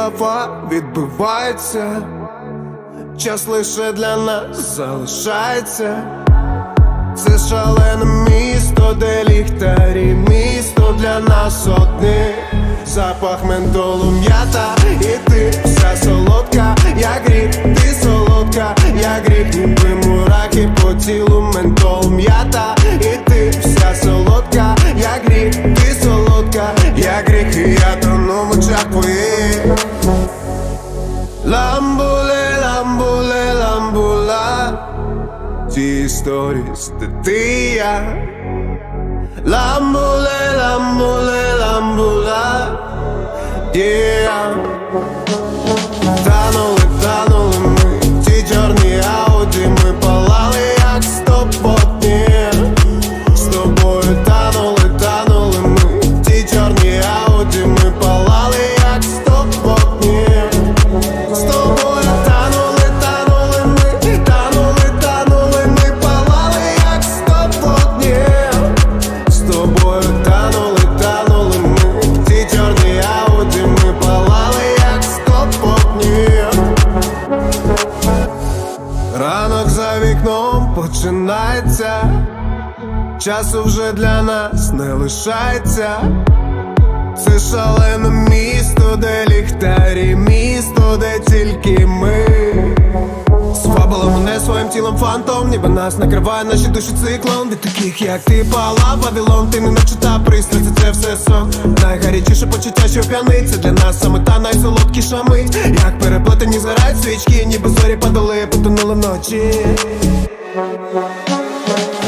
голова відбивається, час лише для нас залишається. Це шалене місто, де ліхтарі, місто для нас одних. Запах ментолу, м'ята, і ти вся солодка, як гріх, ти солодка, як гріх, ніби мураки по тілу, ментол, м'ята, і ти вся солодка, як гріх, ти солодка, як гріх, і я тону в очах твоїх. Ламбуле, ламбуле, ламбула, ті історії, де ти і я. Ламбуле, ламбуле, ламбула, yeah. Танули ми, ті чорні ауді, ми палали як стопотні. З тобою танули ми, ті чорні ауді, ми палали як стопотні. З тобою танули ми, танули ми, палали як стопотні. З тобою танули ми, ті чорні ауді, ми палали як стопотні. Ранок за вікном починається, часу вже для нас не лишається. Це шалене місто, де ліхтарі, місто, де тільки ми. Сфабила мене своїм тілом фантом, ніби нас накриває наші душі циклон. Від таких як ти пала Вавилон, ти не наче та пристрасть, це все сон. Найгарячіше почуття, що п'яниться для нас саме та найсолодкіша мить. Як переплетені згорають свічки, ніби зорі падали, потонули вночі.